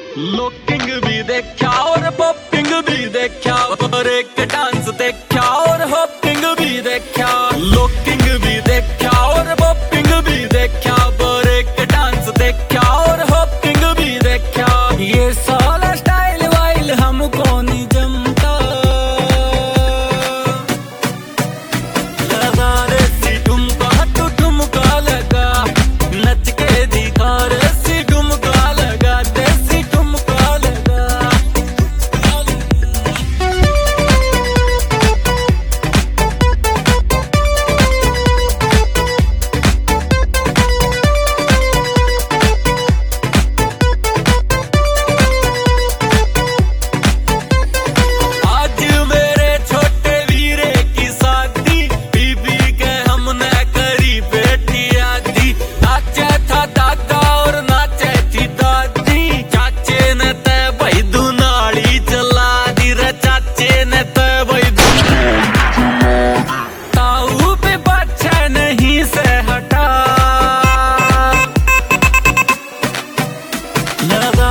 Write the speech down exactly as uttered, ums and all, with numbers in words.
Looking भी देखा और पॉपिंग भी देखा और एक डांस देखा और हॉपिंग भी देखा। लुकिंग भी देखा और पॉपिंग भी देखा और एक डांस देखा और हॉपिंग भी देखा। ये साला स्टाइल वाइल हमको नहीं जमता। लगा रे सी ठुमका तू ठुमका लगा, नच के दिखा रे सी ठुमका लगा, देसी ठुमका लगा। आज मेरे छोटे वीरे की शादी, बीबी के हमने करी बेटी आदि। नाचे था दादा और नाचे थी दादी, चाचे ने तय भाई दुनाड़ी चला दी रे, चाचे ने तय भाई ताऊ पे बच्चा नहीं से हटा। लगा